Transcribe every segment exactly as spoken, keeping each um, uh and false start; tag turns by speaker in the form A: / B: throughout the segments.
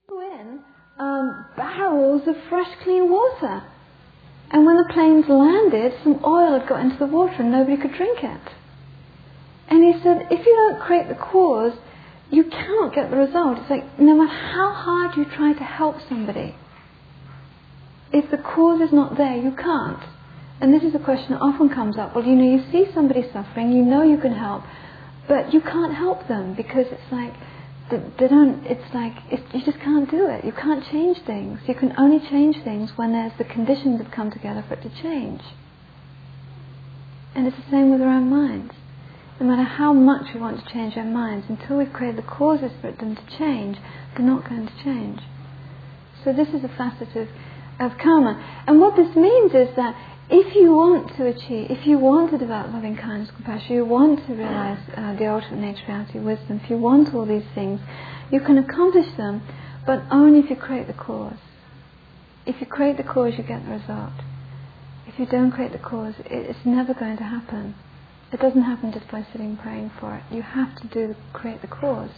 A: in um, barrels of fresh, clean water. And when the planes landed, some oil had got into the water and nobody could drink it. And he said, if you don't create the cause, you cannot get the result. It's like, no matter how hard you try to help somebody, if the cause is not there, you can't. And this is a question that often comes up. Well, you know, you see somebody suffering, you know you can help, but you can't help them because it's like, they, they don't, it's like, it's, you just can't do it. You can't change things. You can only change things when there's the conditions that come together for it to change. And it's the same with our own minds. No matter how much we want to change our minds, until we've created the causes for them to change, they're not going to change. So this is a facet of, of karma. And what this means is that if you want to achieve, if you want to develop loving kindness, compassion, you want to realize uh, the ultimate nature, reality, wisdom, if you want all these things, you can accomplish them, but only if you create the cause. If you create the cause, you get the result. If you don't create the cause, it's never going to happen. It doesn't happen just by sitting praying for it. You have to do create the cause.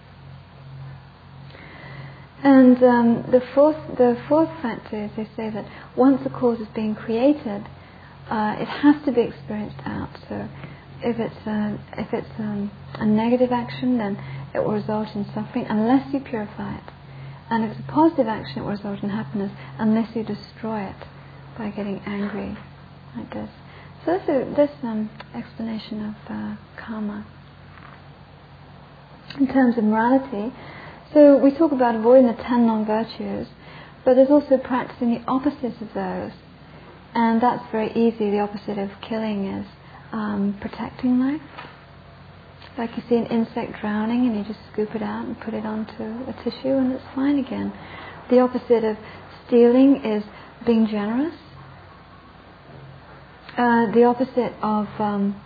A: And um, the fourth, the fourth factor is they say that once the cause is being created, uh, it has to be experienced out. So, if it's a, if it's um, a negative action, then it will result in suffering unless you purify it. And if it's a positive action, it will result in happiness unless you destroy it by getting angry, like this. So this is this um, explanation of uh, karma. In terms of morality. So we talk about avoiding the ten non-virtues, but there's also practicing the opposites of those. And that's very easy. The opposite of killing is um, protecting life. Like you see an insect drowning and you just scoop it out and put it onto a tissue and it's fine again. The opposite of stealing is being generous. Uh, the opposite of um,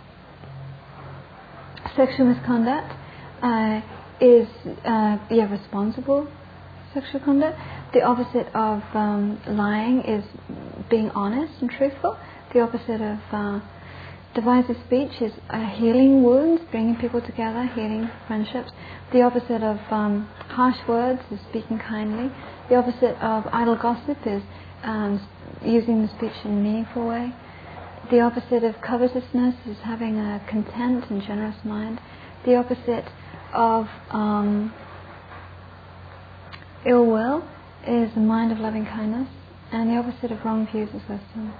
A: sexual misconduct uh, is uh, yeah, responsible sexual conduct. The opposite of um, lying is being honest and truthful. The opposite of uh, divisive speech is uh, healing wounds, bringing people together, healing friendships. The opposite of um, harsh words is speaking kindly. The opposite of idle gossip is um, using the speech in a meaningful way. The opposite of covetousness is having a content and generous mind. The opposite of um, ill will is a mind of loving kindness, and the opposite of wrong views is wisdom.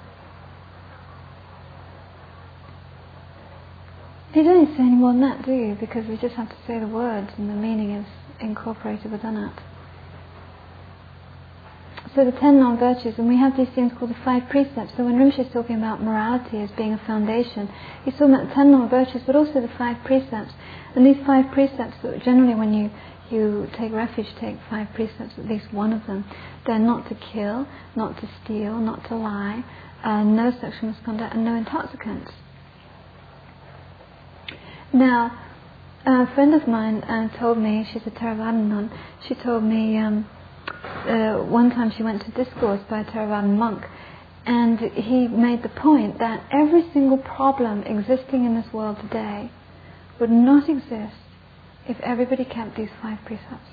A: You don't need to say any more than that, do you? Because we just have to say the words and the meaning is incorporated within it. So the ten non-virtues, and we have these things called the five precepts. So when Rinpoche is talking about morality as being a foundation, he's talking about the ten non-virtues, but also the five precepts. And these five precepts, generally when you, you take refuge, take five precepts, at least one of them. They're not to kill, not to steal, not to lie, uh, no sexual misconduct, and no intoxicants. Now, a friend of mine uh, told me, she's a Theravadan nun, she told me um, uh, one time she went to discourse by a Theravadan monk, and he made the point that every single problem existing in this world today would not exist if everybody kept these five precepts.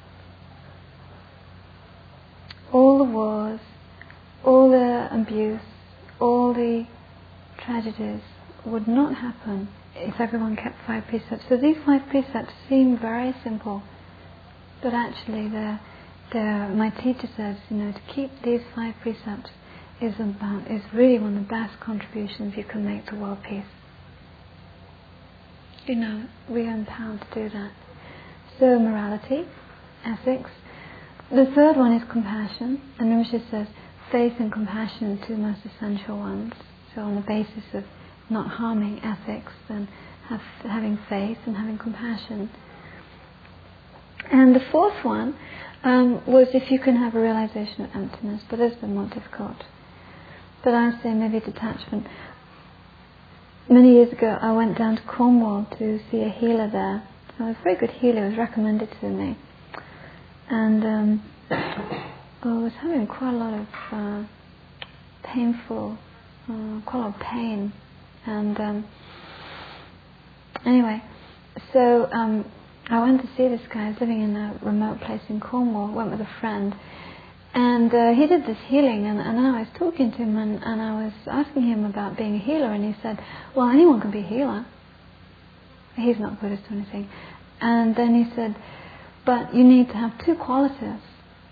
A: All the wars, all the abuse, all the tragedies would not happen if everyone kept five precepts. So these five precepts seem very simple, but actually they're, they're, my teacher says, you know, to keep these five precepts is, about, is really one of the best contributions you can make to world peace. You know, we are empowered to do that. So morality, ethics. The third one is compassion, and Rinpoche says faith and compassion are two most essential ones. So on the basis of not harming ethics, then have, having faith and having compassion. And the fourth one um, was if you can have a realization of emptiness, but that's been more difficult. But I would say maybe detachment. Many years ago I went down to Cornwall to see a healer there. So it was a very good healer, it was recommended to me. And um, I was having quite a lot of uh, painful, uh, quite a lot of pain. And um, anyway, so um, I went to see this guy. I was living in a remote place in Cornwall. Went with a friend, and uh, he did this healing. And, and I was talking to him, and, and I was asking him about being a healer, and he said, "Well, anyone can be a healer." He's not Buddhist or anything. And then he said, "But you need to have two qualities."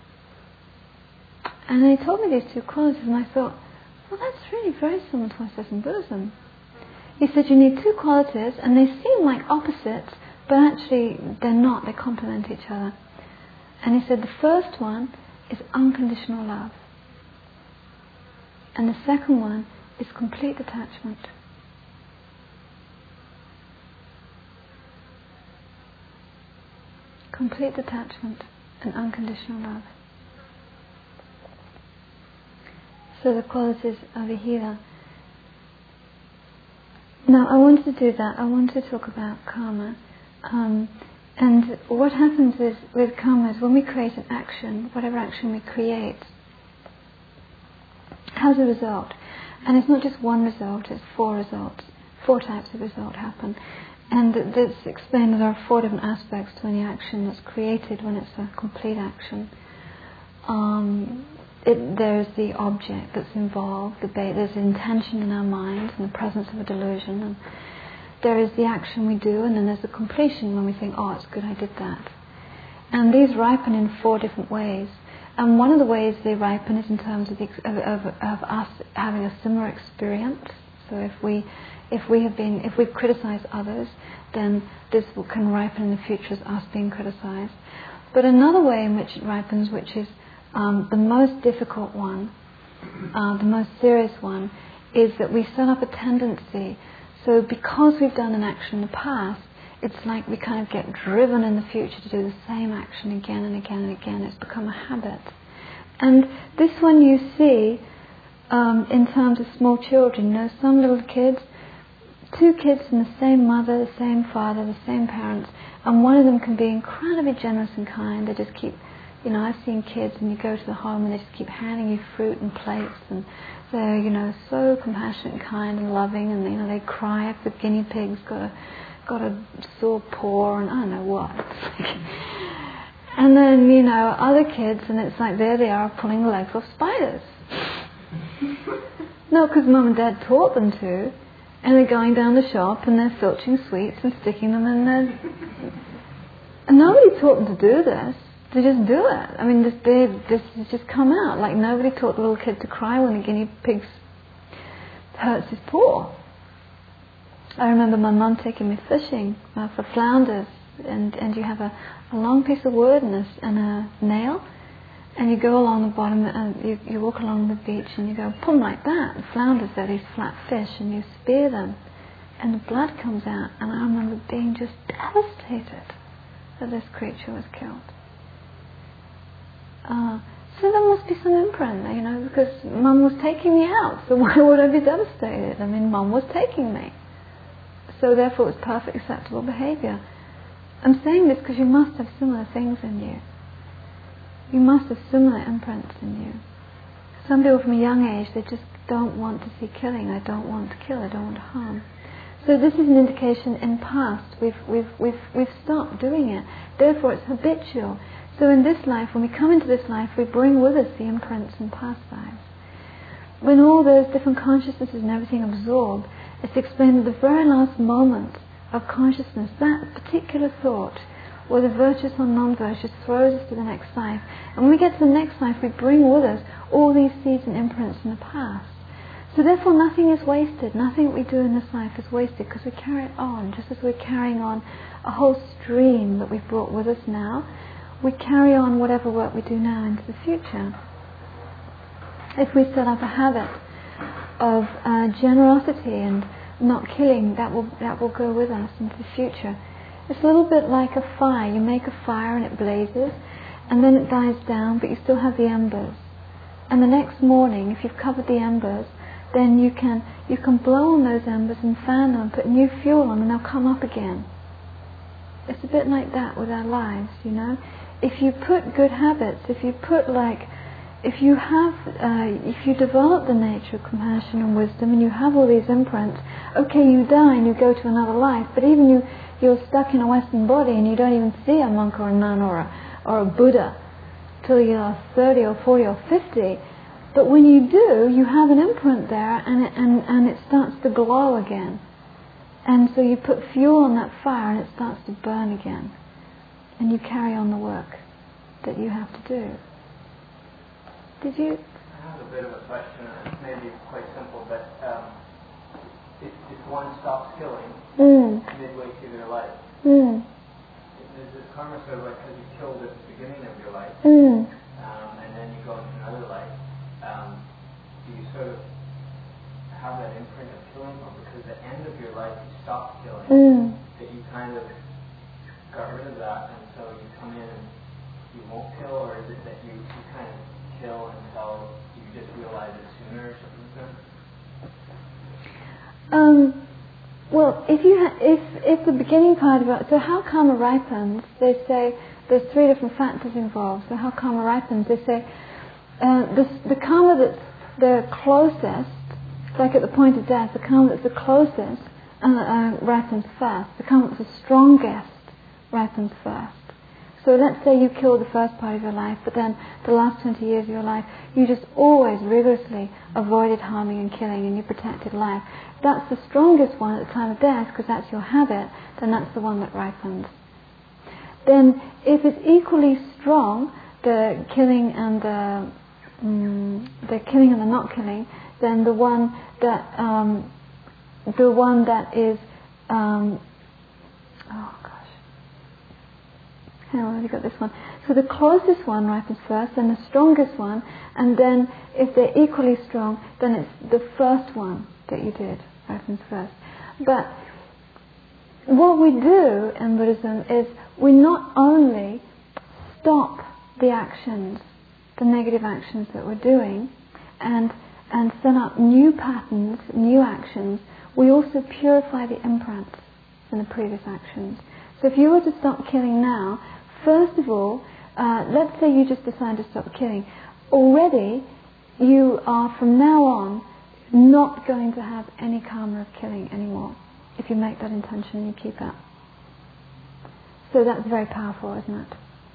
A: And then he told me these two qualities, and I thought, well, that's really very similar to what it says in Buddhism. He said you need two qualities, and they seem like opposites, but actually they're not. They complement each other. And he said the first one is unconditional love, and the second one is complete detachment. Complete detachment and unconditional love. So the qualities of a healer. Now I wanted to do that. I want to talk about karma. Um, and what happens is with karma is when we create an action, whatever action we create, has a result. And it's not just one result, it's four results. Four types of result happen. And it's explained that there are four different aspects to any action that's created when it's a complete action. Um, it, there's the object that's involved, the ba- there's the intention in our mind and the presence of a delusion, and there is the action we do, and then there's the completion when we think, oh, it's good I did that. And these ripen in four different ways. And one of the ways they ripen is in terms of, the, of, of, of us having a similar experience. So if we if we have been if we've criticized others, then this will, can ripen in the future as us being criticized. But another way in which it ripens, which is um, the most difficult one, uh, the most serious one, is that we set up a tendency. So because we've done an action in the past, it's like we kind of get driven in the future to do the same action again and again and again. It's become a habit. And this one you see um, in terms of small children. You know, some little kids, two kids from the same mother, the same father, the same parents, and one of them can be incredibly generous and kind. They just keep, you know, I've seen kids and you go to the home and they just keep handing you fruit and plates, and they're, you know, so compassionate and kind and loving, and, you know, they cry if the guinea pig's got a got a sore paw and I don't know what. And then, you know, other kids, and it's like there they are pulling the legs off spiders. No, because mum and dad taught them to, and they're going down the shop and they're filching sweets and sticking them in their... And nobody taught them to do this. They just do it. I mean, this they, this has just come out. Like nobody taught the little kid to cry when the guinea pig hurts his paw. I remember my mum taking me fishing uh, for flounders, and, and you have a, a long piece of wood and a, and a nail, and you go along the bottom, and you, you walk along the beach, and you go, boom, like that. And flounders, they're these flat fish, and you spear them, and the blood comes out, and I remember being just devastated that this creature was killed. Uh, so there must be some imprint, you know, because mum was taking me out, so why would I be devastated? I mean, mum was taking me. So therefore it's perfect acceptable behaviour. I'm saying this because you must have similar things in you. You must have similar imprints in you. Some people from a young age, they just don't want to see killing. I don't want to kill, I don't want to harm. So this is an indication in past. We've, we've, we've, we've stopped doing it. Therefore it's habitual. So in this life, when we come into this life, we bring with us the imprints in past lives. When all those different consciousnesses and everything absorb, it's explained at the very last moment of consciousness, that particular thought, whether virtuous or non-virtuous, throws us to the next life. And when we get to the next life, we bring with us all these seeds and imprints from the past. So therefore nothing is wasted. Nothing that we do in this life is wasted, because we carry it on, just as we're carrying on a whole stream that we've brought with us now. We carry on whatever work we do now into the future. If we set up a habit of uh, generosity and not killing, that will that will go with us into the future. It's a little bit like a fire. You make a fire and it blazes, and then it dies down, but you still have the embers. And the next morning, if you've covered the embers, then you can you can blow on those embers and fan them, put new fuel on, and they'll come up again. It's a bit like that with our lives, you know. If you put good habits, if you put like if you have, uh, if you develop the nature of compassion and wisdom, and you have all these imprints, okay, you die and you go to another life, but even you, you're stuck in a Western body and you don't even see a monk or a nun or a, or a Buddha till you're thirty or forty or fifty. But when you do, you have an imprint there, and it, and, and it starts to glow again. And so you put fuel on that fire and it starts to burn again. And you carry on the work that you have to do. Did you?
B: I have a bit of a question. It's maybe quite simple, but um, if, if one stops killing
A: mm.
B: midway through their life,
A: mm.
B: is this karma sort of like because you killed at the beginning of your life,
A: mm.
B: um, and then you go into another life, um, do you sort of have that imprint of killing, or because at the end of your life you stopped killing,
A: mm.
B: that you kind of got rid of that, and so you come in and you won't kill, or is it that you, you kind of kill until you just realize it sooner or something like that?
A: Um, well, if you ha- if if the beginning part of it, so how karma ripens, they say there's three different factors involved. So how karma ripens, they say uh, the the karma that's the closest, like at the point of death, the karma that's the closest uh, uh, ripens first. The karma that's the strongest ripens first. So let's say you killed the first part of your life, but then the last twenty years of your life, you just always rigorously avoided harming and killing, and you protected life. If that's the strongest one at the time of death, because that's your habit, then that's the one that ripens. Then, if it's equally strong, the killing and the um, the killing and the not killing, then the one that um, the one that is um, oh God. Hang on, I've already got this one. So the closest one ripens first, then the strongest one, and then if they're equally strong, then it's the first one that you did ripens first. But what we do in Buddhism is we not only stop the actions, the negative actions that we're doing, and and set up new patterns, new actions, we also purify the imprints in the previous actions. So if you were to stop killing now, first of all, uh, let's say you just decide to stop killing. Already, you are from now on not going to have any karma of killing anymore. If you make that intention, you keep it. So that's very powerful, isn't it?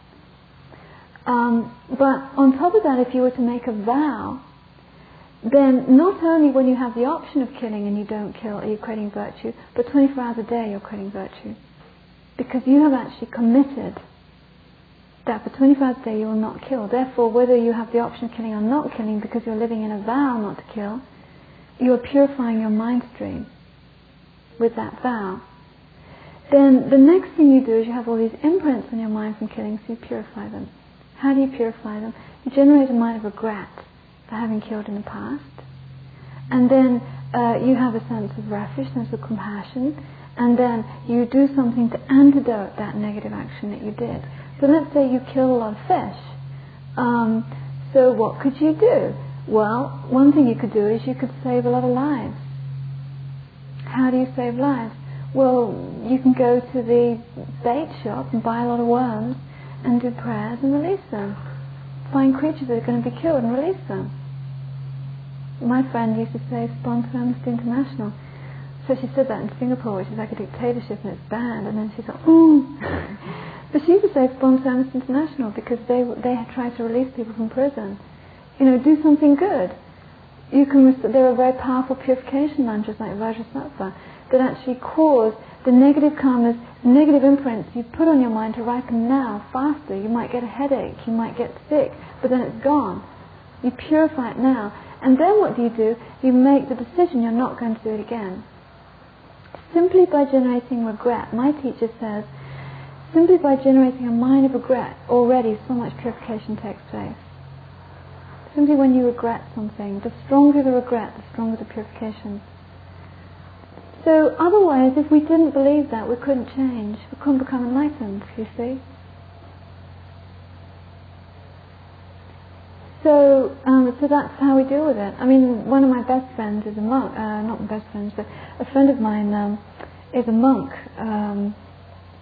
A: Um, but on top of that, if you were to make a vow, then not only when you have the option of killing and you don't kill, are you creating virtue, but twenty-four hours a day you're creating virtue. Because you have actually committed that for twenty-four hours a day you will not kill. Therefore, whether you have the option of killing or not killing, because you're living in a vow not to kill, you are purifying your mind stream with that vow. Then the next thing you do is you have all these imprints on your mind from killing, so you purify them. How do you purify them? You generate a mind of regret for having killed in the past. And then uh, you have a sense of refuge, sense of compassion, and then you do something to antidote that negative action that you did. So let's say you killed a lot of fish. Um, so what could you do? Well, one thing you could do is you could save a lot of lives. How do you save lives? Well, you can go to the bait shop and buy a lot of worms and do prayers and release them. Find creatures that are going to be killed and release them. My friend used to say, sponsor Amnesty International. So she said that in Singapore, which is like a dictatorship and it's banned, and then she thought, ooh. But she used to say, sponsor Amnesty International, because they they had tried to release people from prison. You know, do something good. You can. Rest- there are very powerful purification mantras like Vajrasattva that actually cause the negative karmas, negative imprints you put on your mind to ripen now, faster. You might get a headache, you might get sick, but then it's gone. You purify it now. And then what do you do? You make the decision you're not going to do it again. Simply by generating regret, my teacher says, simply by generating a mind of regret, already so much purification takes place. Simply when you regret something, the stronger the regret, the stronger the purification. So otherwise, if we didn't believe that, we couldn't change. We couldn't become enlightened, you see. So, um, so that's how we deal with it. I mean, one of my best friends is a monk. Uh, not my best friends, but a friend of mine um, is a monk. Um,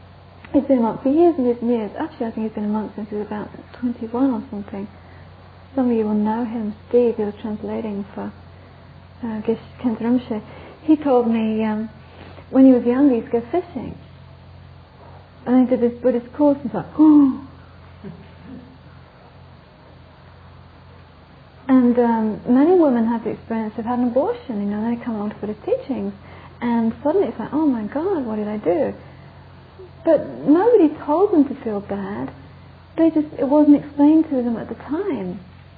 A: he's been a monk for years and years and years. Actually, I think he's been a monk since he was about twenty-one or something. some of you will know him, Steve, he was translating for uh, Geshe Khyentse Rinpoche. He told me um, when he was young he used to go fishing. And he did this Buddhist course and thought, oh. And um, many women have the experience of having an abortion, you know, they come along to Buddhist teachings and suddenly it's like, oh my God, what did I do? But nobody told them to feel bad. They just, it wasn't explained to them at the time.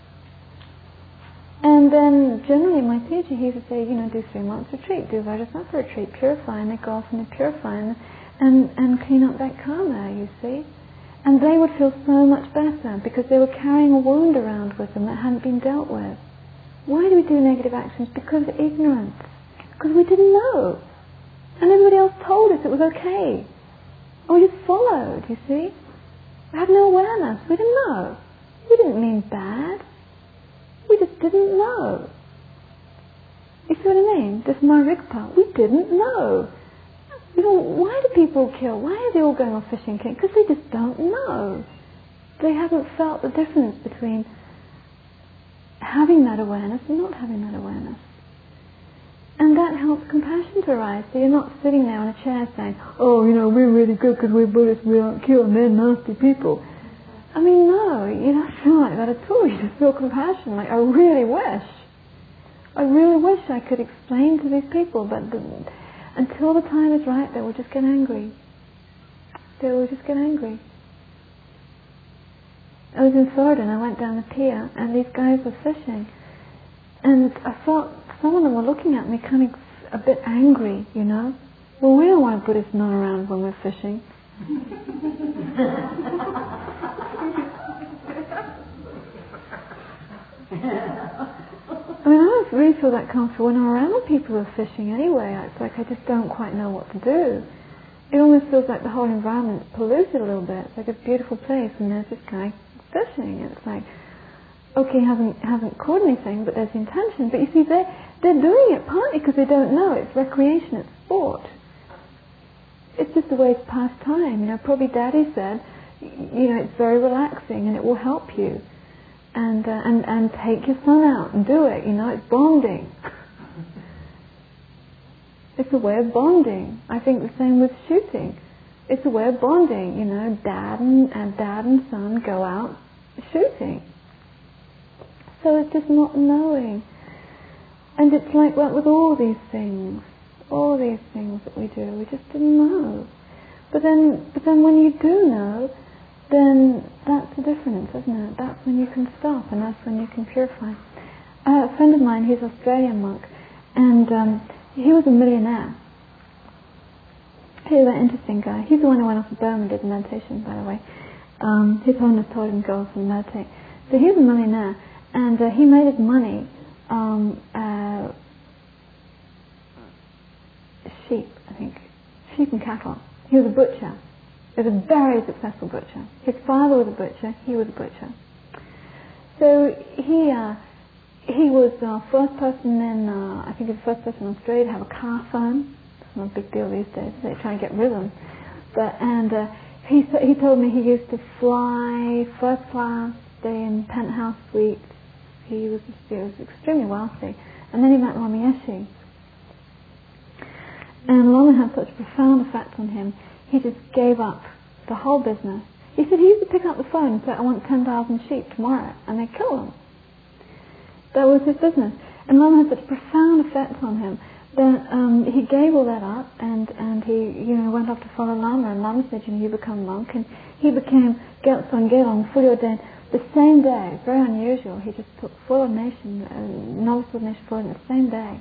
A: And then generally my teacher, he used to say, you know, do three months retreat, do Vajrasattva retreat, purify, and they go off and they purify and, and, and clean up that karma, you see. And they would feel so much better because they were carrying a wound around with them that hadn't been dealt with. Why do we do negative actions? Because of ignorance. Because we didn't know. And everybody else told us it was okay. And we just followed, you see. We had no awareness. We didn't know. We didn't mean bad. We just didn't know. You see what I mean? This is my rigpa. We didn't know. You know, why do people kill? Why are they all going off fishing? Because they just don't know. They haven't felt the difference between having that awareness and not having that awareness. And that helps compassion to arise. So you're not sitting there on a chair saying, oh, you know, we're really good because we're Buddhists, we don't kill, and they're nasty people. I mean, no, you don't feel like that at all. You just feel compassion, like, I really wish. I really wish I could explain to these people, but the, until the time is right, they will just get angry. They will just get angry. I was in Florida and I went down the pier and these guys were fishing. And I thought some of them were looking at me kind of a bit angry, you know. Well, we don't want Buddhists not around when we're fishing. I mean, I don't really feel that comfortable when I'm around people who are fishing anyway. It's like I just don't quite know what to do. It almost feels like the whole environment's polluted a little bit. It's like a beautiful place and there's this guy fishing. It's like, okay, he hasn't, hasn't caught anything, but there's the intention. But you see, they're, they're doing it partly because they don't know. It's recreation, it's sport. It's just a way to pass time. You know, probably Daddy said, you know, it's very relaxing and it will help you. And, uh, and and take your son out and do it, you know, it's bonding. It's a way of bonding. I think the same with shooting. It's a way of bonding, you know, dad and, and dad and son go out shooting. So it's just not knowing. And it's like that with all these things, all these things that we do, we just didn't know. But then, but then when you do know, then that's the difference, isn't it? That's when you can stop and that's when you can purify. Uh, a friend of mine, he's an Australian monk, and um, he was a millionaire. He was an interesting guy. He's the one who went off to Burma and did meditation, by the way. Um, his Holiness told him to go off and meditate. So he was a millionaire, and uh, he made his money um, uh, sheep, I think, sheep and cattle. He was a butcher. He was a very successful butcher. His father was a butcher, he was a butcher. So he uh, he was the first person in, uh, I think he was the first person in Australia to have a car phone. It's not a big deal these days, they try and get rhythm. But, and uh, he he told me he used to fly first class, stay in penthouse suites. He was, he was extremely wealthy. And then he met Lama Yeshe. And Lama had such a profound effect on him, he just gave up the whole business. He said he used to pick up the phone and say, I want ten thousand sheep tomorrow, and they'd kill them. That was his business. And Lama had such a profound effect on him that um, he gave all that up, and, and he you know went off to follow Lama, and Lama said, you know, you become a monk, and he became Gyaltsen Gelong, fully ordained, the same day. Very unusual. He just took full ordination, uh, novice ordination full ordination the same day.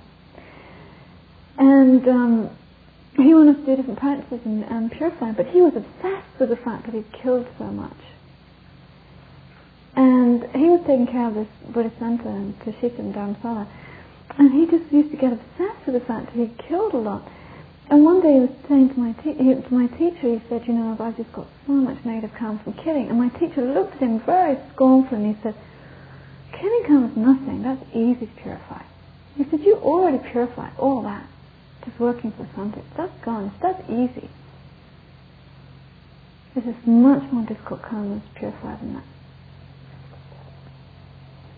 A: And um, he wanted to do different practices and, and purify, but he was obsessed with the fact that he'd killed so much. And he was taking care of this Buddhist center in Kashita and Dharamsala, and he just used to get obsessed with the fact that he'd killed a lot. And one day he was saying to my, te- he, to my teacher, he said, you know, I've just got so much negative karma from killing. And my teacher looked at him very scornfully and he said, killing karma is nothing, that's easy to purify. He said, you already purified all that. Just working for something. That's gone. That's easy. This is much more difficult karma to purify than that.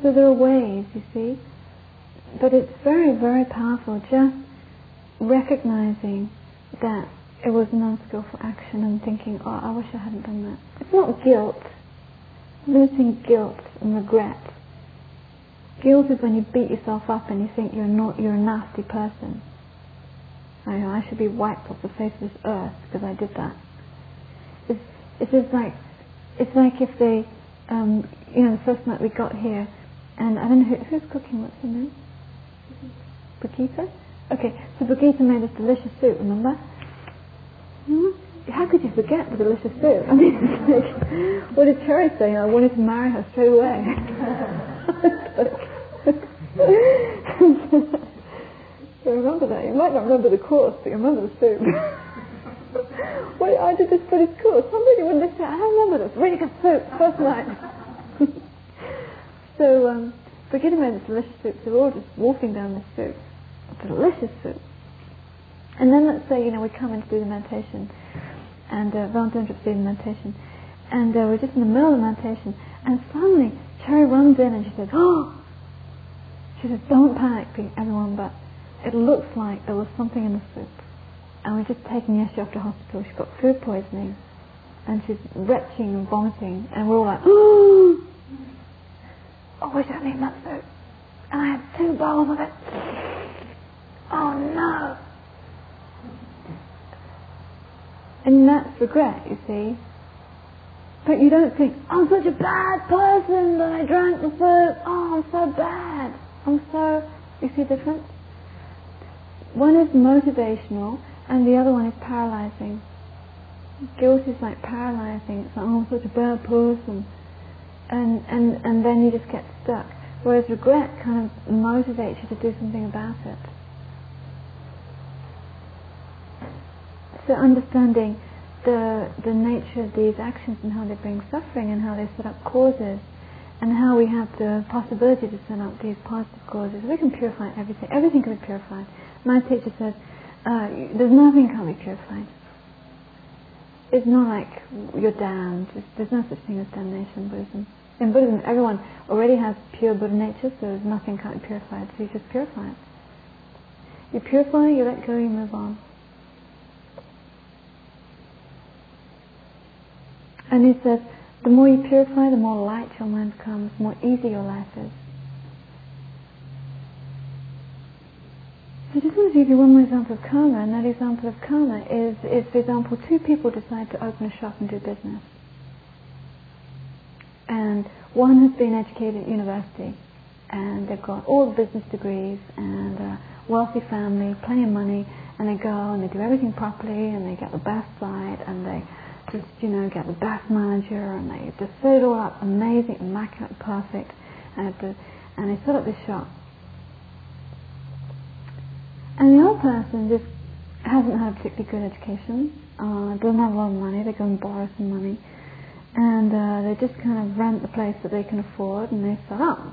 A: So there are ways, you see. But it's very, very powerful, just recognizing that it was an unskillful action and thinking, oh, I wish I hadn't done that. It's not guilt. Losing guilt and regret. Guilt is when you beat yourself up and you think you're not, you're a nasty person. I know, I should be wiped off the face of this earth because I did that. It's, it's just like, it's like if they, um, you know, the first night we got here, and I don't know who, who's cooking. What's her name? Brigitte? Okay, so Brigitte made this delicious soup, remember? Hmm? How could you forget the delicious soup? I mean, it's like, what did Cherry say? I wanted to marry her straight away. You remember that? You might not remember the course, but you remember the soup. Well, I did this British course. Somebody wouldn't listen. I remember this. Really good soup, first night. So, um, Brigitte made this delicious soup, so we're all just wolfing down this soup. Delicious soup. And then let's say, you know, we come in to do the meditation, and uh, Valentine just doing the meditation, and uh, we're just in the middle of the meditation, and suddenly Cherry runs in and she says, oh! She says, don't panic, everyone, but it looks like there was something in the soup. And we're just taking Yeshu off to hospital. She's got food poisoning, and she's retching and vomiting, and we're all like, oh! Oh, we don't need that soup. And I had two bowls of it. Oh no! And that's regret, you see. But you don't think, I'm such a bad person that I drank the soup. Oh, I'm so bad. I'm so... You see the difference? One is motivational and the other one is paralyzing. Guilt is like paralyzing. It's like, oh, I'm such a bad person. And, and, and then you just get stuck. Whereas regret kind of motivates you to do something about it. So understanding the the nature of these actions and how they bring suffering and how they set up causes and how we have the possibility to set up these positive causes, we can purify everything. Everything can be purified. My teacher says, uh, there's nothing can be purified. It's not like you're damned. It's, there's no such thing as damnation in Buddhism. In Buddhism, everyone already has pure Buddha nature, so there's nothing can't be purified. So you just purify it. You purify, you let go, you move on. And he says, the more you purify, the more light your mind becomes, the more easy your life is. So I just want to give you one more example of karma, and that example of karma is, is for example, two people decide to open a shop and do business. And one has been educated at university, and they've got all the business degrees, and a wealthy family, plenty of money, and they go and they do everything properly, and they get the best site, and they just, you know, get the best manager, and they just set it all up amazing, immaculate, perfect, and, to, and they set up this shop. And the other person just hasn't had a particularly good education, uh, doesn't have a lot of money, they go and borrow some money, and uh, they just kind of rent the place that they can afford, and they set up.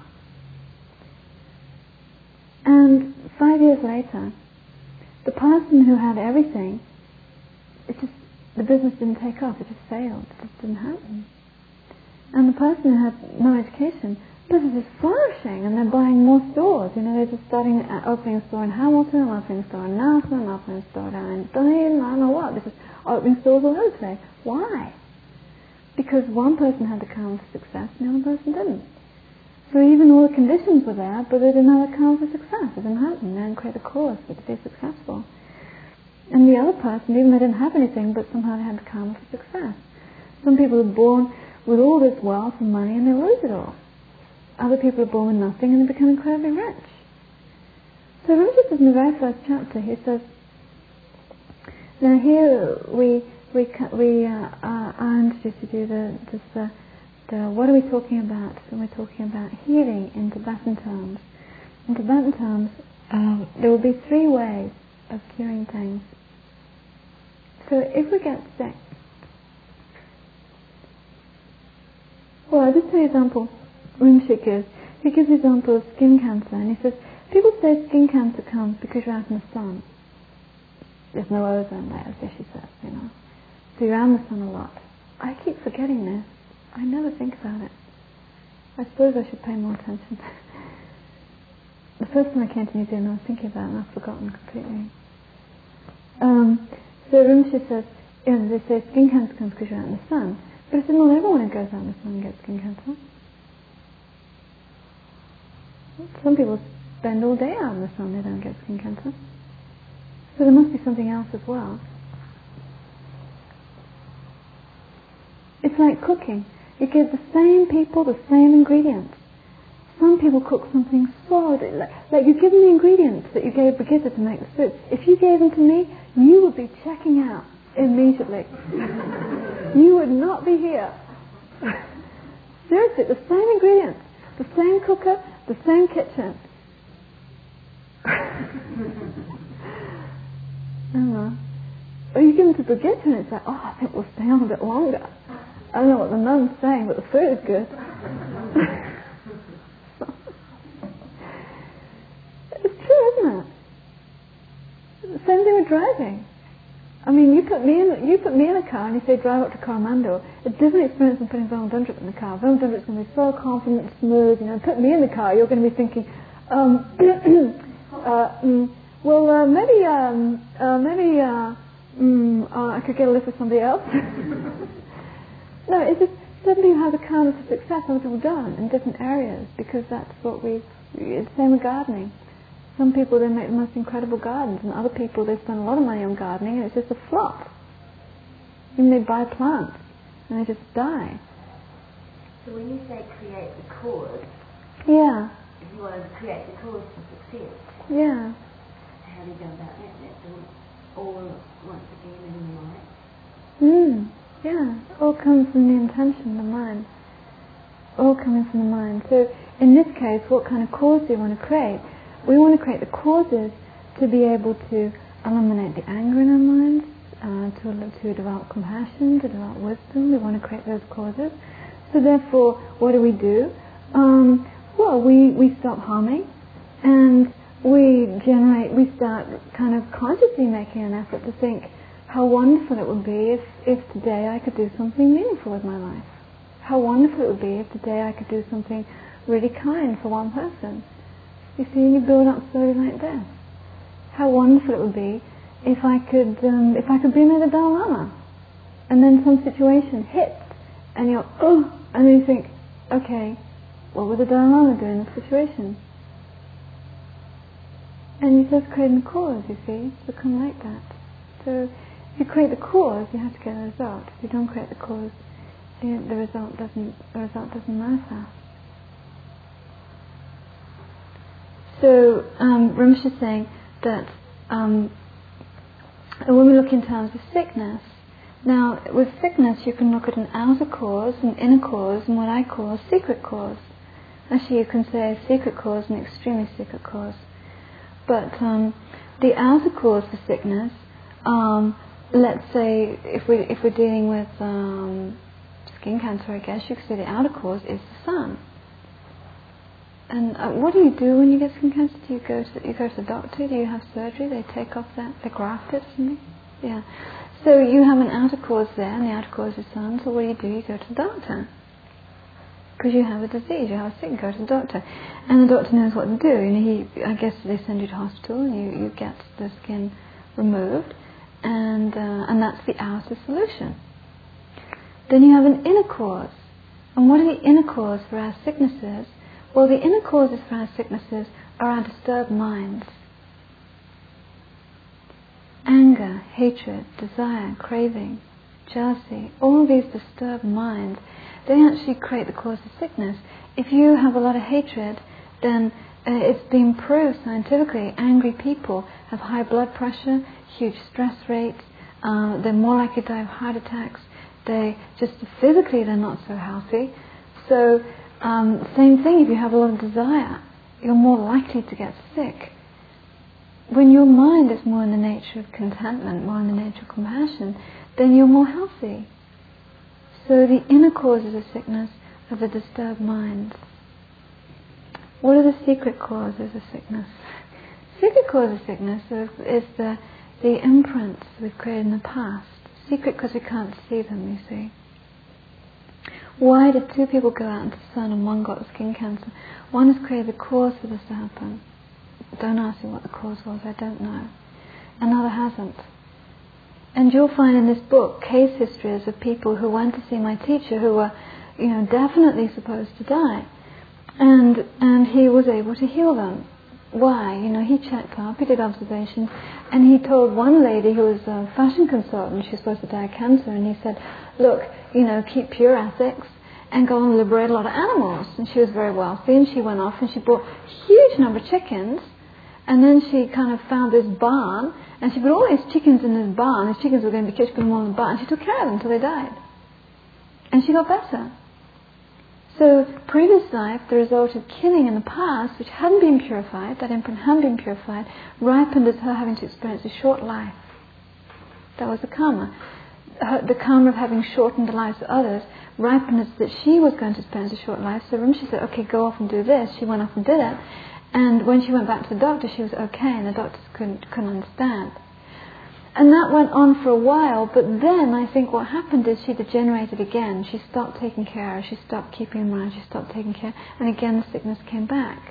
A: And five years later, the person who had everything, it just the business didn't take off, it just failed, it just didn't happen. And the person who had no education, business is flourishing, and they're buying more stores. You know, they're just starting uh, opening a store in Hamilton, opening a store in Nelson, opening a store down in Dunedin, I don't know what. This is opening stores all over today. Why? Because one person had the karma for success, and the other person didn't. So even all the conditions were there, but they didn't have the karma for success. It didn't happen. They didn't create a cause for it to be successful. And the other person, even they didn't have anything, but somehow they had the karma for success. Some people are born with all this wealth and money and they lose it all. Other people are born with nothing and they become incredibly rich. So Rinpoche says in the very first chapter, he says, now here we we we uh, uh, are introduced to do the this uh, the what are we talking about? So we're talking about healing in Tibetan terms. In Tibetan terms, uh, there will be three ways of curing things. So if we get sick, well, I'll just tell you an example. Rinpoche gives. He gives an example of skin cancer, and he says, people say skin cancer comes because you're out in the sun. There's no ozone layers, as she says, you know. So you're out in the sun a lot. I keep forgetting this. I never think about it. I suppose I should pay more attention. The first time I came to New Zealand, I was thinking about it and I've forgotten completely. Um, so Rinpoche says, you know, they say skin cancer comes because you're out in the sun. But I said, not everyone who goes out in the sun gets skin cancer. Some people spend all day out in the sun, they don't get skin cancer. So there must be something else as well. It's like cooking. You give the same people the same ingredients. Some people cook something so, like, like you give them the ingredients that you gave Brigitte to make the soup. If you gave them to me, you would be checking out immediately. You would not be here. Seriously, the same ingredients, the same cooker, the same kitchen. I don't know. Or you give them to Brigitte and it's like, oh, I think we'll stay on a bit longer. I don't know what the nun's saying, but the food is good. It's true, isn't it? The same thing with driving. I mean, you put me in you put me in a car and you say drive up to Coromandel. It's a different experience than putting Vernal Dundrup in the car. Vernal Dundrup's going to be so confident, smooth. You know, put me in the car, you're going to be thinking, um, uh, mm, well, uh, maybe, um, uh, maybe, uh, mm, uh, I could get a lift with somebody else. No, it's just suddenly you have a calmness of success. Other people don't in different areas because that's what we. It's the same with gardening. Some people, they make the most incredible gardens, and other people, they spend a lot of money on gardening and it's just a flop. And they buy plants and they just die.
C: So when you say create the cause,
A: yeah,
C: if you want to create the cause for success,
A: yeah,
C: how do you go about that? That's all, all once again in the mind.
A: Mm, yeah, all comes from the intention, the mind. All coming from the mind. So in this case, what kind of cause do you want to create? We want to create the causes to be able to eliminate the anger in our minds, uh, to, to develop compassion, to develop wisdom. We want to create those causes. So therefore, what do we do? Um, well, we, we stop harming, and we generate, we start kind of consciously making an effort to think how wonderful it would be if, if today I could do something meaningful with my life. How wonderful it would be if today I could do something really kind for one person. You see, you build up slowly like this. How wonderful it would be if I could, um, if I could be near the Dalai Lama, and then some situation hits, and you're oh, and then you think, okay, what would the Dalai Lama do in this situation? And you just create a cause. You see, it's become like that. So, if you create the cause, you have to get a result. If you don't create the cause, the, the result doesn't, the result doesn't manifest. So, um, Rinpoche is saying that um, when we look in terms of sickness, now with sickness you can look at an outer cause, an inner cause, and what I call a secret cause. Actually, you can say a secret cause and an extremely secret cause. But um, the outer cause for sickness, um, let's say if we if we're dealing with um, skin cancer, I guess you could say the outer cause is the sun. And uh, what do you do when you get skin cancer? Do you go to you go to the doctor? Do you have surgery? They take off that, they graft it, something? Yeah. So you have an outer cause there, and the outer cause is sun. So what do you do? You go to the doctor because you have a disease, you have a sick. You go to the doctor, and the doctor knows what to do. You know, he, I guess they send you to hospital, and you, you get the skin removed, and uh, and that's the outer solution. Then you have an inner cause, and what are the inner cause for our sicknesses? Well, the inner causes for our sicknesses are our disturbed minds. Anger, hatred, desire, craving, jealousy, all of these disturbed minds, they actually create the cause of sickness. If you have a lot of hatred, then uh, it's been proved scientifically, angry people have high blood pressure, huge stress rates, uh, they're more likely to die of heart attacks, they just physically they're not so healthy. So Um, same thing, if you have a lot of desire, you're more likely to get sick. When your mind is more in the nature of contentment, more in the nature of compassion, then you're more healthy. So the inner causes of sickness are the disturbed minds. What are the secret causes of sickness? Secret cause of sickness is the, the imprints we've created in the past. Secret because we can't see them, you see. Why did two people go out into the sun and one got skin cancer? One has created the cause for this to happen. Don't ask me what the cause was, I don't know. Another hasn't. And you'll find in this book case histories of people who went to see my teacher who were, you know, definitely supposed to die. And and he was able to heal them. Why? You know, he checked up, he did observations, and he told one lady who was a fashion consultant, she was supposed to die of cancer, and he said, look, you know, keep pure ethics and go and liberate a lot of animals. And she was very wealthy, and she went off and she bought a huge number of chickens, and then she kind of found this barn, and she put all these chickens in this barn. These chickens were going to be killed more in the barn, and she took care of them until they died. And she got better. So, previous life, the result of killing in the past, which hadn't been purified, that imprint hadn't been purified, ripened as her having to experience a short life. That was the karma. Her, the karma of having shortened the lives of others ripened as that she was going to experience a short life. So Rinpoche said, okay, go off and do this. She went off and did it. And when she went back to the doctor, she was okay, and the doctors couldn't, couldn't understand. And that went on for a while, but then I think what happened is she degenerated again. She stopped taking care, she stopped keeping him around, she stopped taking care, and again the sickness came back.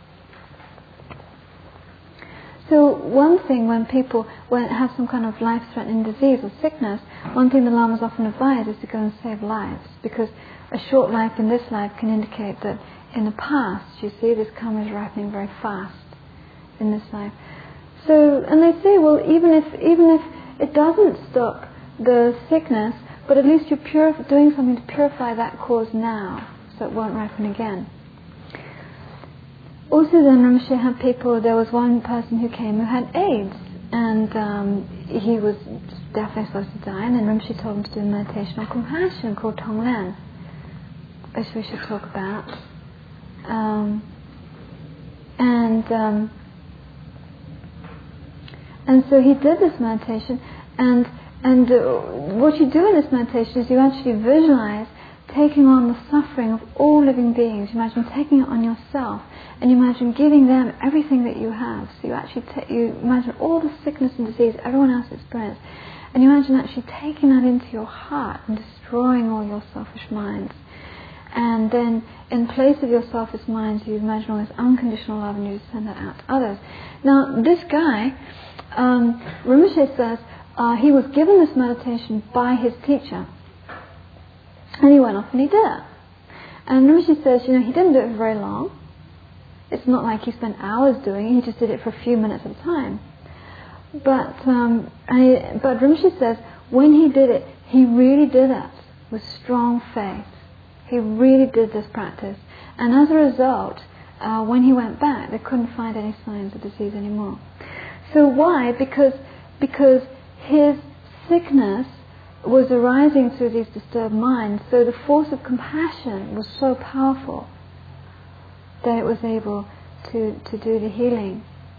A: So one thing when people when have some kind of life-threatening disease or sickness, one thing the lamas often advise is to go and save lives, because a short life in this life can indicate that in the past, you see, this karma is ripening very fast in this life. So, and they say, well, even if even if it doesn't stop the sickness, but at least you're purif- doing something to purify that cause now, so it won't ripen again. Also then Rinpoche had people, there was one person who came who had AIDS, and um, he was definitely supposed to die, and then Rinpoche told him to do a meditation on compassion called Tonglen, which we should talk about. Um, and... Um, And so he did this meditation, and and uh, what you do in this meditation is you actually visualize taking on the suffering of all living beings. You imagine taking it on yourself, and you imagine giving them everything that you have. So you actually ta- you imagine all the sickness and disease everyone else experiences, and you imagine actually taking that into your heart and destroying all your selfish minds. And then in place of your selfish minds, you imagine all this unconditional love, and you send that out to others. Now this guy, Um, Rinpoche says uh, he was given this meditation by his teacher, and he went off and he did it. And Rinpoche says, you know, he didn't do it for very long. It's not like he spent hours doing it; he just did it for a few minutes at a time. But um, and he, but Rinpoche says when he did it, he really did it with strong faith. He really did this practice, and as a result, uh, when he went back, they couldn't find any signs of disease anymore. So why? Because because his sickness was arising through these disturbed minds, so the force of compassion was so powerful that it was able to, to do the healing.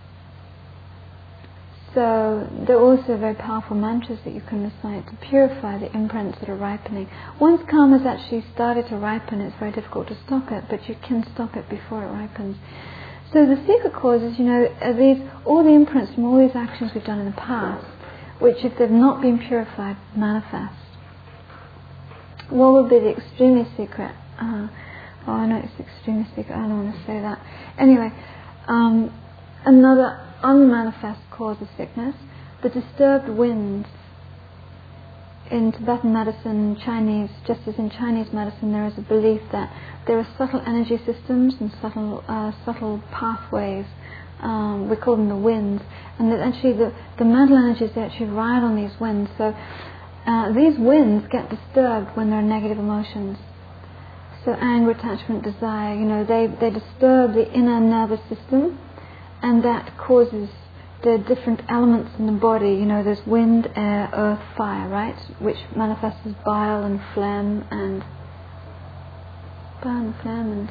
A: So there are also very powerful mantras that you can recite to purify the imprints that are ripening. Once karma has actually started to ripen, it's very difficult to stop it, but you can stop it before it ripens. So the secret causes, you know, are these, all the imprints from all these actions we've done in the past, which if they've not been purified, manifest. What would be the extremely secret? Uh, oh, I know it's extremely secret, I don't want to say that. Anyway, um, another unmanifest cause of sickness, the disturbed winds. In Tibetan medicine, Chinese, just as in Chinese medicine, there is a belief that there are subtle energy systems and subtle, uh, subtle pathways. Um, we call them the winds, and that actually the, the mental energies they actually ride on these winds. So uh, these winds get disturbed when there are negative emotions. So anger, attachment, desire, you know, they they disturb the inner nervous system, and that causes the different elements in the body, you know, there's wind, air, earth, fire, right? Which manifests as bile and phlegm and bile and phlegm and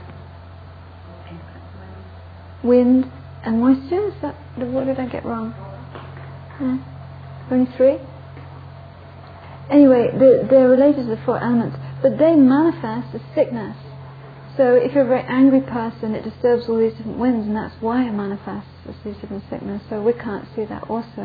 A: wind and moisture. Is that, what did I get wrong? Huh? Only three? Anyway, they're, they're related to the four elements, but they manifest as sickness. So if you're a very angry person, it disturbs all these different winds, and that's why it manifests as these different sickness. So we can't see that also.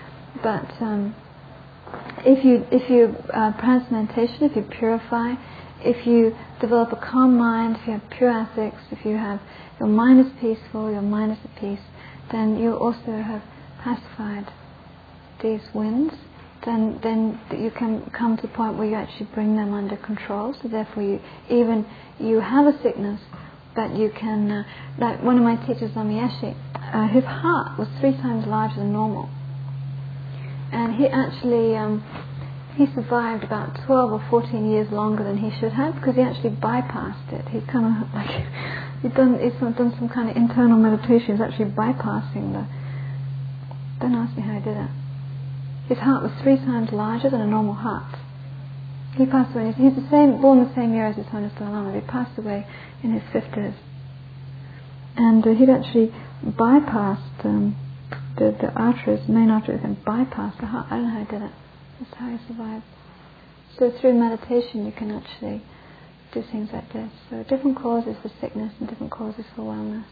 A: But um, if you if you uh, practice meditation, if you purify, if you develop a calm mind, if you have pure ethics, if you have your mind is peaceful, your mind is at peace, then you also have pacified these winds. Then, then you can come to the point where you actually bring them under control. So therefore, you, even you have a sickness, but you can. Uh, like one of my teachers, Lama Yeshe, uh, his heart was three times larger than normal, and he actually. Um, He survived about twelve or fourteen years longer than he should have because he actually bypassed it. He kind of like he'd done he's done some kind of internal meditation. He's actually bypassing the. Don't ask me how he did it. His heart was three times larger than a normal heart. He passed away. He's the same, born the same year as His Holiness Dalai Lama. He passed away in his fifties, and uh, he'd actually bypassed um, the the arteries, main arteries, and bypassed the heart. I don't know how he did it. That's how he survived. So through meditation you can actually do things like this. So different causes for sickness and different causes for wellness.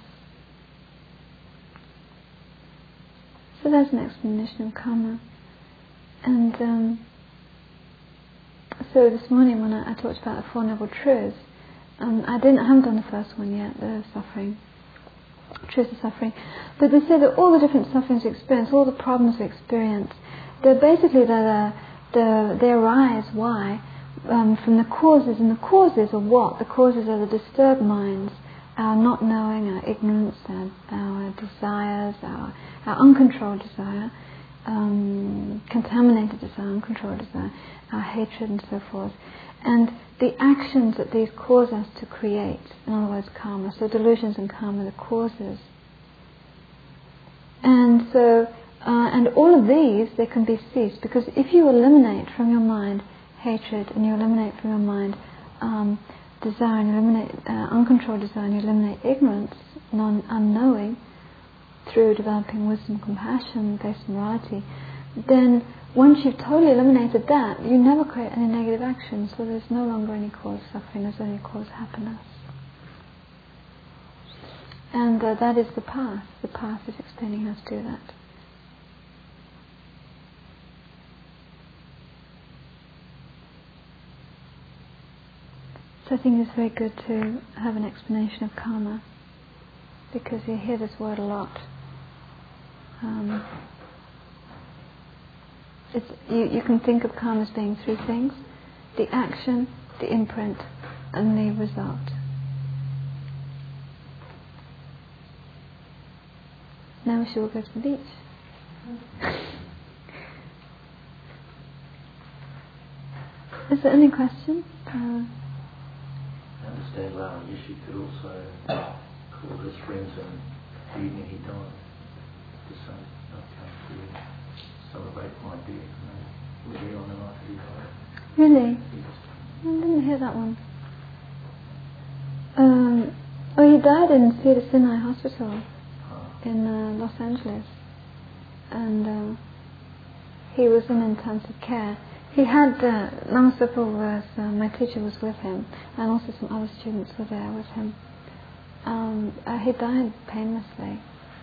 A: So that's an explanation of karma. And um, so this morning when I, I talked about the Four Noble Truths, um, I didn't I haven't done the first one yet, the suffering, truth of suffering. But they say that all the different sufferings we experience, all the problems we experience, they're basically the, the, they arise, why? Um, from the causes. And the causes are what? The causes are the disturbed minds, our not knowing, our ignorance, our, our desires, our, our uncontrolled desire, um, contaminated desire, uncontrolled desire, our hatred and so forth. And the actions that these cause us to create, in other words, karma. So delusions and karma are the causes. And so Uh, and all of these, they can be ceased, because if you eliminate from your mind hatred, and you eliminate from your mind um, desire, and you eliminate uh, uncontrolled desire, and you eliminate ignorance, non unknowing, through developing wisdom, compassion, based morality, then once you've totally eliminated that, you never create any negative action, so there's no longer any cause suffering, there's only cause happiness. And uh, that is the path. The path is explaining how to do that. So I think it's very good to have an explanation of karma, because you hear this word a lot. Um, it's, you, you can think of karma as being three things: the action, the imprint, and the result. Now we should all go to the beach. Is there any question? Uh,
D: I understand Lama Yeshe could also call his friends, and the evening he died to say, okay, to celebrate my death. And they were there on the night that he died.
A: Really?
D: Yes.
A: I didn't hear that one. Um, oh, he died in Cedars-Sinai Hospital oh. in uh, Los Angeles, and uh, he was in intensive care. He had, uh, Lama Zopa was, uh, my teacher was with him, and also some other students were there with him. Um, uh, he died painlessly.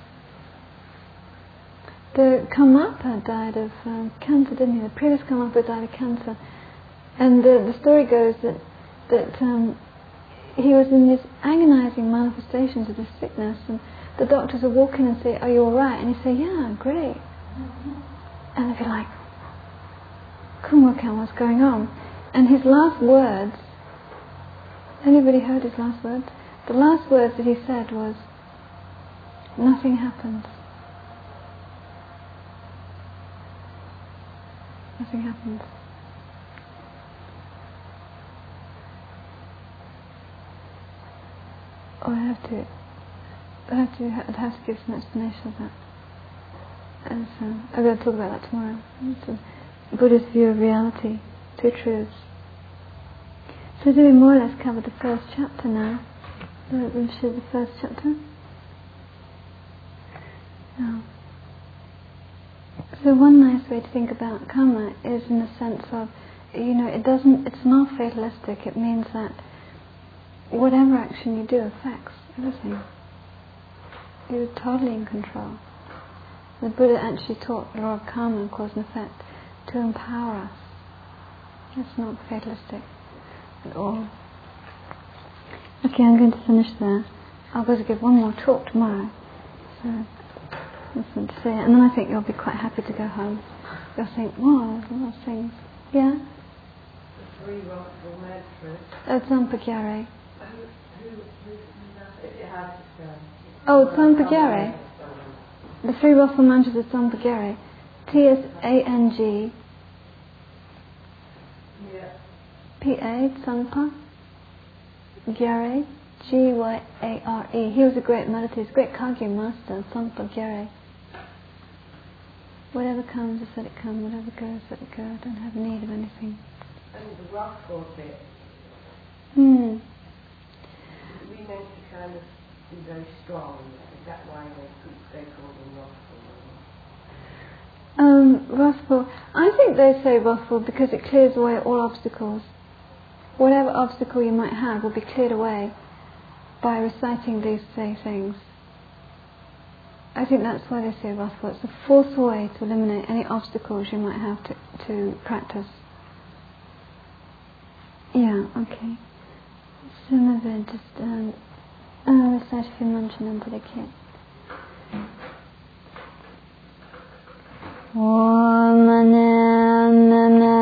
A: The Karmapa died of uh, cancer, didn't he? The previous Karmapa died of cancer. And the, the story goes that, that um, he was in these agonizing manifestations of his sickness, and the doctors would walk in and say, "Are you alright?" And he'd say, "Yeah, great." And they'd be like, couldn't work out what's going on. And his last words, anybody heard his last words? The last words that he said was, "Nothing happens. Nothing happens." Oh, I have to, I have to, I'd have to give some explanation of that. And so, I'm going to talk about that tomorrow. It's a Buddhist view of reality, two truths. So do we more or less cover the first chapter now? The, the first chapter? No. So one nice way to think about karma is in the sense of, you know, it doesn't, it's not fatalistic. It means that whatever action you do affects everything. You're totally in control. The Buddha actually taught the law of karma and cause and effect to empower us. It's not fatalistic. at all. Okay, I'm going to finish there. I'll go to give one more talk tomorrow. So, that's what to say. And then I think you'll be quite happy to go home. You'll think, wow, there's a lot of things. Yeah?
E: The three Rothful mantras.
A: Oh, Tsampagare.
E: Who, who, who, if you had to say.
A: Oh, Tsampagare. The three Rothful mantras of Tsampagare. T S A N G.
E: Yeah.
A: P A, Tsampa. Gyare. G Y A R E. He was a great meditator, great Kagyu master, Tsampagare. Whatever comes, just let it come. Whatever goes, let it go. I don't have need of anything.
E: And the Rothful bit.
A: Hmm.
E: We meant to kind of be very strong. Is that why they, they call them Rothful?
A: Um, wrathful. I think they say wrathful because it clears away all obstacles. Whatever obstacle you might have will be cleared away by reciting these three things. I think that's why they say wrathful. It's the fourth way to eliminate any obstacles you might have to, to practice. Yeah, okay. So maybe just um, uh, recite a few mantras into the kit. Om Nana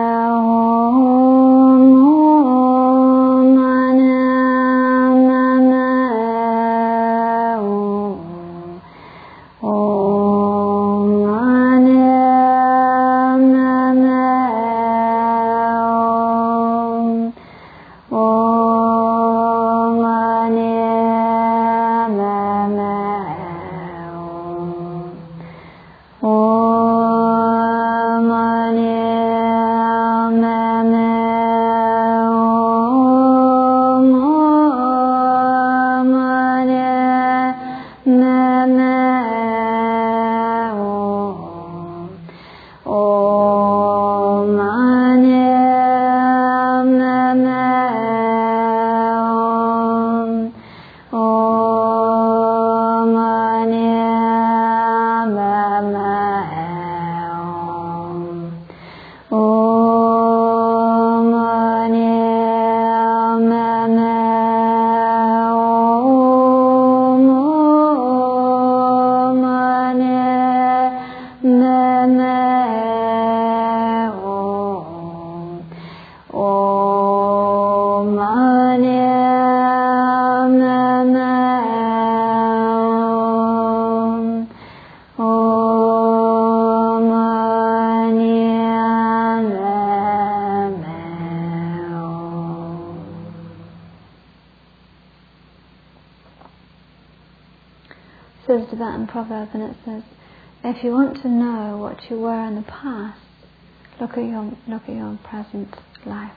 A: says a Tibetan proverb, and it says, if you want to know what you were in the past, look at your look at your present life.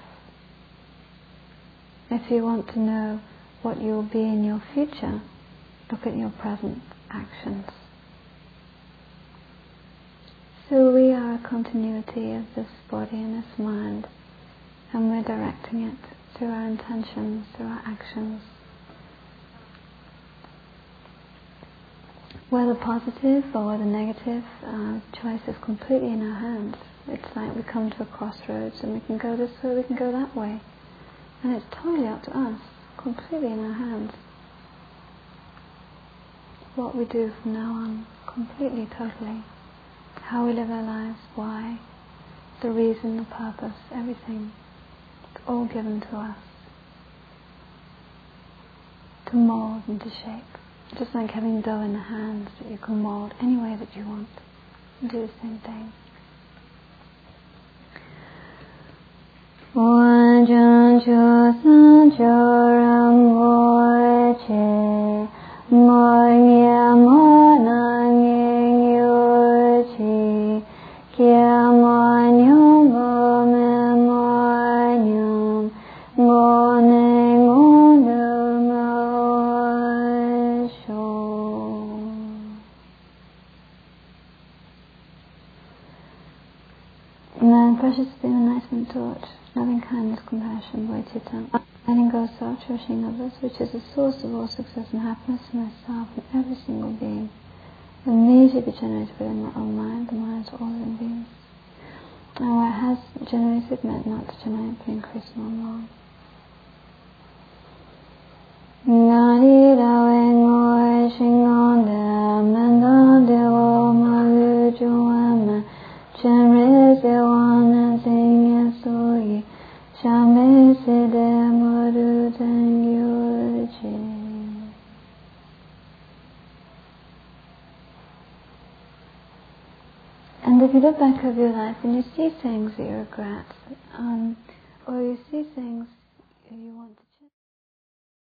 A: If you want to know what you will be in your future, look at your present actions. So we are a continuity of this body and this mind, and we're directing it through our intentions, through our actions. Whether positive or whether negative, our choice is completely in our hands. It's like we come to a crossroads and we can go this way, we can go that way. And it's totally up to us, completely in our hands. What we do from now on, completely, totally. How we live our lives, why, the reason, the purpose, everything. It's all given to us to mould and to shape. Just like having dough in the hands that you can mould any way that you want. And do the same thing. Wajan chosan choram voiche moya monang yuchi kia monyum bome monyum moneng Then precious beam enlightenment torch, loving kindness, compassion, Bodhicitta, letting go self, cherishing others, which is the source of all success and happiness for myself and every single being, immediately be generated within my own mind, the minds of all living beings. And where it has generated, meant not to generate, but increase more and more. And if you look back over your life and you see things that you regret, um, or you see things you want to